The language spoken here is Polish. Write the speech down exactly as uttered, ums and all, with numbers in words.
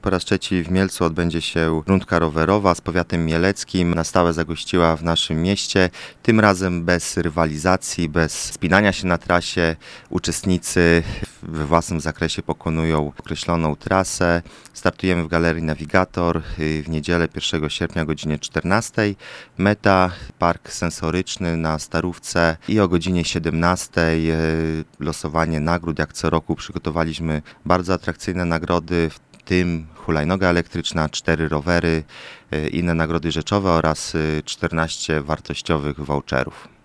Po raz trzeci w Mielcu odbędzie się rundka rowerowa z powiatem mieleckim. Na stałe zagościła w naszym mieście. Tym razem bez rywalizacji, bez spinania się na trasie. Uczestnicy we własnym zakresie pokonują określoną trasę. Startujemy w Galerii Navigator w niedzielę pierwszego sierpnia o godzinie czternastej. Meta park sensoryczny na Starówce i o godzinie siedemnastej losowanie nagród. Jak co roku przygotowaliśmy bardzo atrakcyjne nagrody, w tym hulajnoga elektryczna, cztery rowery, inne nagrody rzeczowe oraz czternaście wartościowych voucherów.